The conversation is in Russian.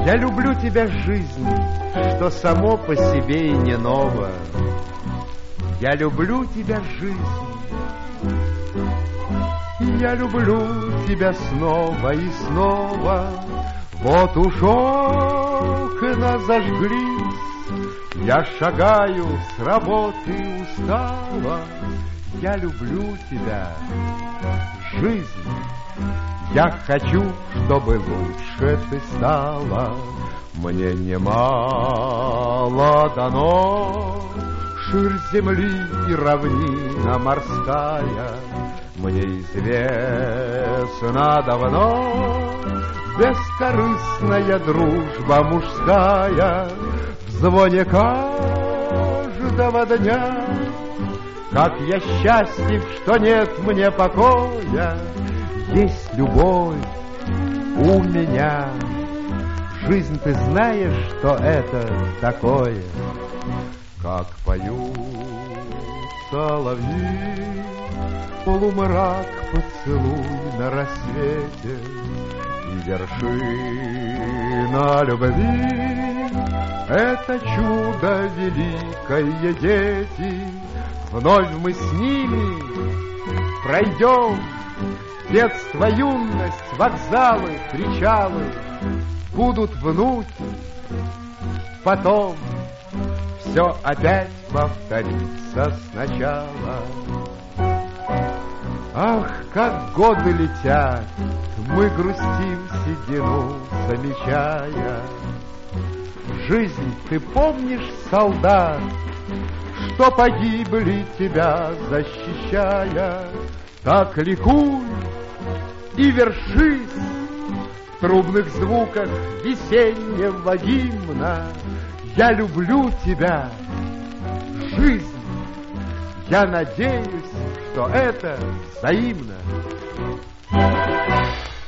Я люблю тебя, жизнь, что само по себе и не ново. Я люблю тебя, жизнь, и я люблю тебя снова и снова. Вот уж окна зажглись, я шагаю с работы устала. Я люблю тебя, жизнь, я хочу, чтобы лучше ты стала. Мне немало дано, ширь земли и равнина морская. Мне известна давно бескорыстная дружба мужская. В звоне каждого дня, как я счастлив, что нет мне покоя. Есть любовь у меня. Жизнь, ты знаешь, что это такое? Как поют соловьи, полумрак поцелуй на рассвете, и вершина любви — это чудо великое, дети. Вновь мы с ними пройдем детство, юность, вокзалы, причалы. Будут внуки, потом все опять повторится сначала. Ах, как годы летят, мы грустим седину, замечая. Жизнь, ты помнишь, солдат, что погибли тебя защищая? Так ликуй и вершись в трубных звуках весеннего гимна. Я люблю тебя, жизнь, я надеюсь, что это взаимно.